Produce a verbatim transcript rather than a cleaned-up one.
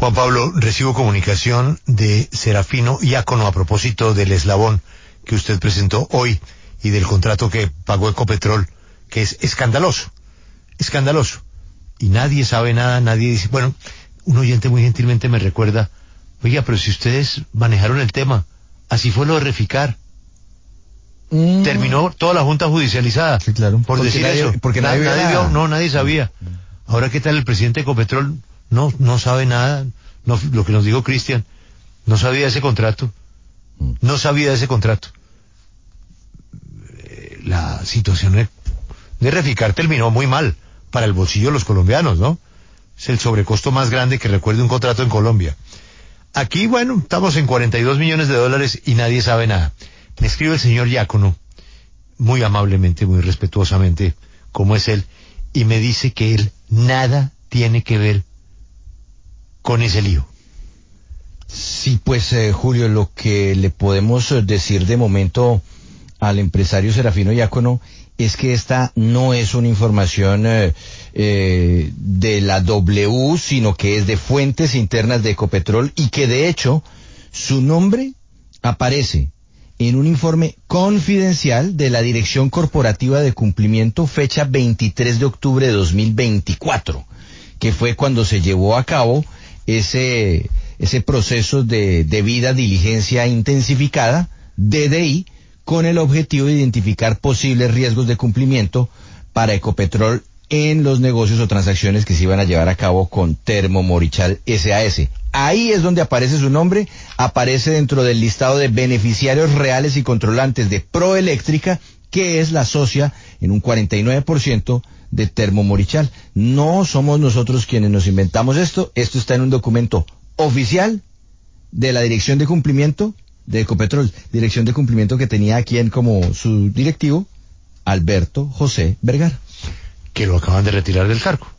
Juan Pablo, recibo comunicación de Serafino Diácono a propósito del eslabón que usted presentó hoy y del contrato que pagó Ecopetrol, que es escandaloso, escandaloso. Y nadie sabe nada, nadie dice... Bueno, un oyente muy gentilmente me recuerda, oiga, pero si ustedes manejaron el tema, así fue lo de Reficar. Mm. Terminó toda la Junta judicializada. Sí, claro. Por porque decir nadie, eso. Porque nadie, nadie, nadie vio, no, nadie sabía. Mm. Ahora, ¿qué tal el presidente de Ecopetrol? No, no sabe nada. No, lo que nos dijo Cristian, no sabía ese contrato. No sabía ese contrato. Eh, la situación de Reficar terminó muy mal para el bolsillo de los colombianos, ¿no? Es el sobrecosto más grande que recuerde un contrato en Colombia. Aquí, bueno, estamos en cuarenta y dos millones de dólares y nadie sabe nada. Me escribe el señor Diácono, muy amablemente, muy respetuosamente, como es él, y me dice que él nada tiene que ver con ese lío. Sí, pues eh, Julio, lo que le podemos decir de momento al empresario Serafino Diácono es que esta no es una información eh, eh, de la W, sino que es de fuentes internas de Ecopetrol y que de hecho su nombre aparece en un informe confidencial de la Dirección Corporativa de Cumplimiento, fecha veintitrés de octubre de dos mil veinticuatro, que fue cuando se llevó a cabo ese, ese proceso de debida diligencia intensificada, D D I, con el objetivo de identificar posibles riesgos de cumplimiento para Ecopetrol en los negocios o transacciones que se iban a llevar a cabo con Termomorichal S A S. Ahí es donde aparece su nombre, aparece dentro del listado de beneficiarios reales y controlantes de Proeléctrica, que es la socia en un cuarenta y nueve por ciento de Termomorichal. No somos nosotros quienes nos inventamos esto, esto está en un documento oficial de la Dirección de Cumplimiento de Ecopetrol, Dirección de Cumplimiento que tenía a quien como su directivo, Alberto José Vergara. Que lo acaban de retirar del cargo.